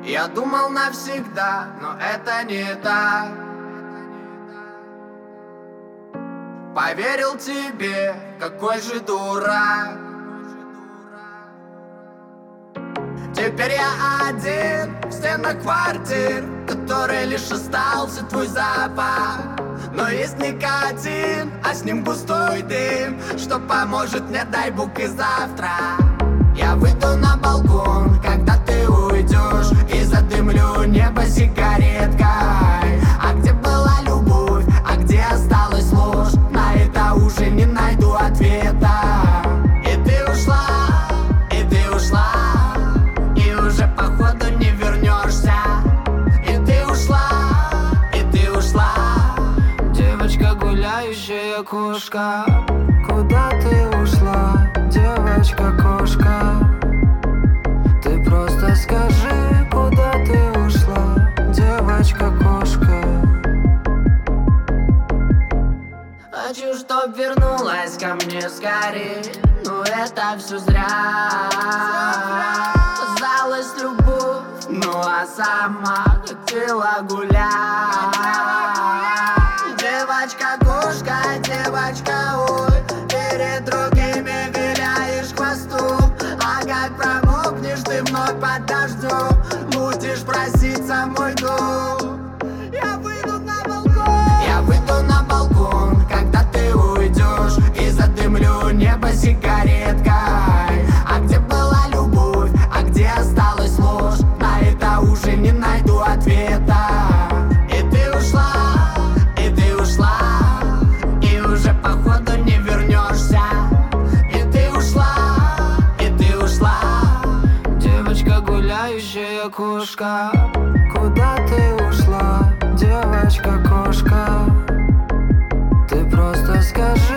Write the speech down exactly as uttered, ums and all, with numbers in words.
Я думал навсегда, но это не так. Поверил тебе, какой же дурак. Теперь я один в стенах квартир, в которой лишь остался твой запах. Но есть никотин, а с ним густой дым, что поможет мне, дай бог, и завтра. Я выйду на балкон, когда ты уйдешь, и задымлю небо сигареткой. А где была любовь, а где осталась ложь? На это уже не найду ответа. И ты ушла, и ты ушла, и уже походу не вернешься. И ты ушла, и ты ушла, девочка, гуляющая кошка. Куда ты ушла, девочка-кошка? Ты просто скажи, куда ты ушла, девочка-кошка? Хочу, чтоб вернулась ко мне скорее, но это все зря. Казалось любовь, ну а сама хотела гулять. Девочка-кошка, девочка, ой, перед другими виляешь хвостом. А как промокнешь ты вновь под дождем, будешь проситься в мой дом. Я выйду на балкон, я выйду на балкон, когда ты уйдешь, и задымлю небо сигареткой. А где была любовь, а где осталась ложь? На это уже не найду ответа. И ты ушла, и ты ушла, и уже походу не вернешься. И ты ушла, и ты ушла, девочка, гуляющая кошка. Куда ты ушла, девочка-кошка? Ты просто скажи.